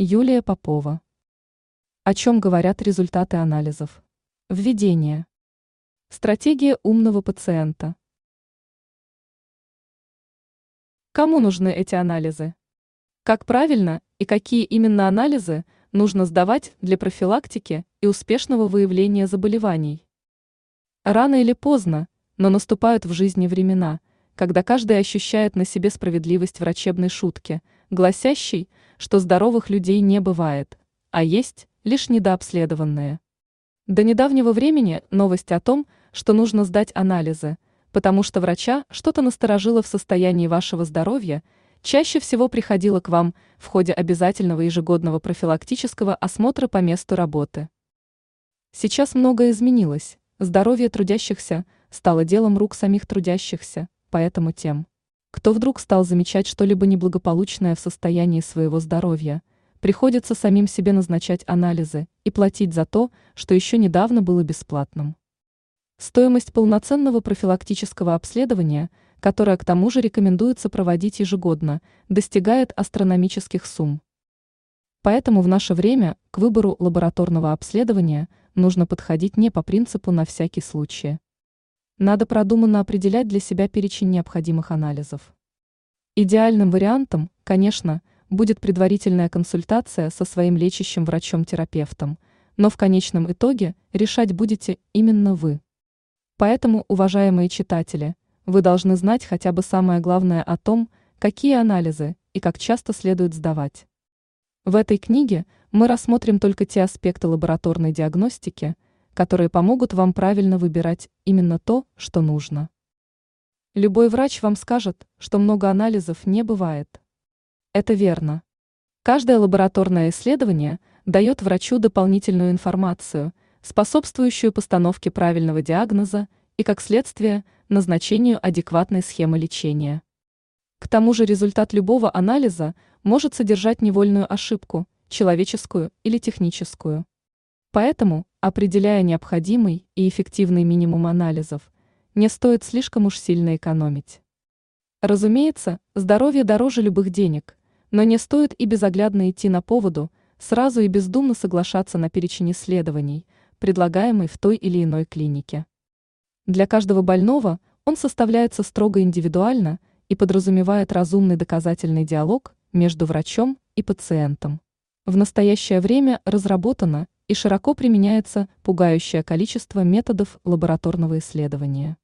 Юлия Попова. О чем говорят результаты анализов? Введение. Стратегия умного пациента. Кому нужны эти анализы? Как правильно и какие именно анализы нужно сдавать для профилактики и успешного выявления заболеваний? Рано или поздно, но наступают в жизни времена, когда каждый ощущает на себе справедливость врачебной шутки, гласящей, что здоровых людей не бывает, а есть лишь недообследованные. До недавнего времени новость о том, что нужно сдать анализы, потому что врача что-то насторожило в состоянии вашего здоровья, чаще всего приходила к вам в ходе обязательного ежегодного профилактического осмотра по месту работы. Сейчас многое изменилось, здоровье трудящихся стало делом рук самих трудящихся, поэтому тем, кто вдруг стал замечать что-либо неблагополучное в состоянии своего здоровья, приходится самим себе назначать анализы и платить за то, что еще недавно было бесплатным. Стоимость полноценного профилактического обследования, которое к тому же рекомендуется проводить ежегодно, достигает астрономических сумм. Поэтому в наше время к выбору лабораторного обследования нужно подходить не по принципу «на всякий случай». Надо продуманно определять для себя перечень необходимых анализов. Идеальным вариантом, конечно, будет предварительная консультация со своим лечащим врачом-терапевтом, но в конечном итоге решать будете именно вы. Поэтому, уважаемые читатели, вы должны знать хотя бы самое главное о том, какие анализы и как часто следует сдавать. В этой книге мы рассмотрим только те аспекты лабораторной диагностики, которые помогут вам правильно выбирать именно то, что нужно. Любой врач вам скажет, что много анализов не бывает. Это верно. Каждое лабораторное исследование дает врачу дополнительную информацию, способствующую постановке правильного диагноза и, как следствие, назначению адекватной схемы лечения. К тому же результат любого анализа может содержать невольную ошибку, человеческую или техническую. Поэтому, определяя необходимый и эффективный минимум анализов, не стоит слишком уж сильно экономить. Разумеется, здоровье дороже любых денег, но не стоит и безоглядно идти на поводу, сразу и бездумно соглашаться на перечень исследований, предлагаемый в той или иной клинике. Для каждого больного он составляется строго индивидуально и подразумевает разумный доказательный диалог между врачом и пациентом. В настоящее время разработано и широко применяется пугающее количество методов лабораторного исследования.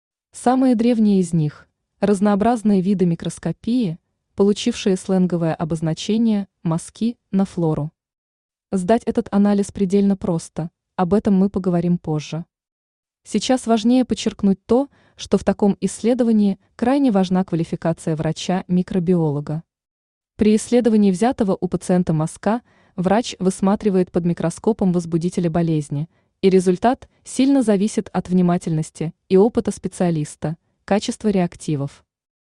Самые древние из них – разнообразные виды микроскопии, получившие сленговое обозначение «мазки на флору». Сдать этот анализ предельно просто, об этом мы поговорим позже. Сейчас важнее подчеркнуть то, что в таком исследовании крайне важна квалификация врача-микробиолога. При исследовании взятого у пациента мазка врач высматривает под микроскопом возбудителя болезни, и результат сильно зависит от внимательности и опыта специалиста, качества реактивов.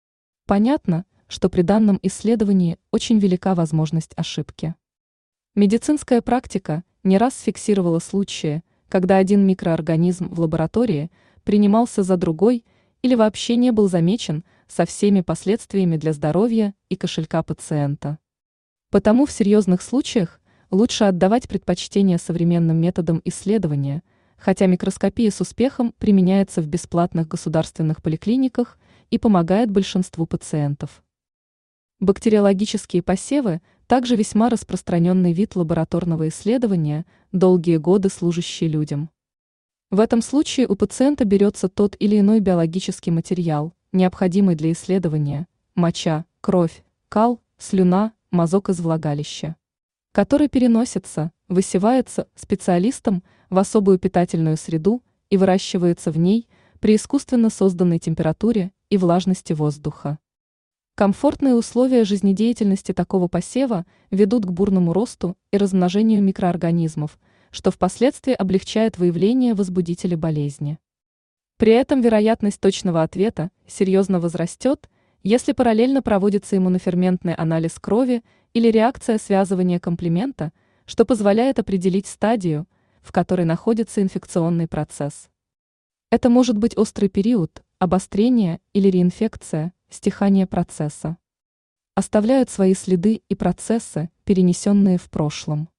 Понятно, что при данном исследовании очень велика возможность ошибки. Медицинская практика не раз фиксировала случаи, когда один микроорганизм в лаборатории принимался за другой или вообще не был замечен со всеми последствиями для здоровья и кошелька пациента. Потому в серьезных случаях лучше отдавать предпочтение современным методам исследования, хотя микроскопия с успехом применяется в бесплатных государственных поликлиниках и помогает большинству пациентов. Бактериологические посевы также весьма распространенный вид лабораторного исследования, долгие годы служащий людям. В этом случае у пациента берется тот или иной биологический материал, необходимый для исследования – моча, кровь, кал, слюна, мазок из влагалища, который переносится, высевается специалистом в особую питательную среду и выращивается в ней при искусственно созданной температуре и влажности воздуха. Комфортные условия жизнедеятельности такого посева ведут к бурному росту и размножению микроорганизмов, что впоследствии облегчает выявление возбудителя болезни. При этом вероятность точного ответа серьезно возрастет, если параллельно проводится иммуноферментный анализ крови или реакция связывания комплемента, что позволяет определить стадию, в которой находится инфекционный процесс. Это может быть острый период, обострение или реинфекция, стихание процесса. Оставляют свои следы и процессы, перенесенные в прошлом.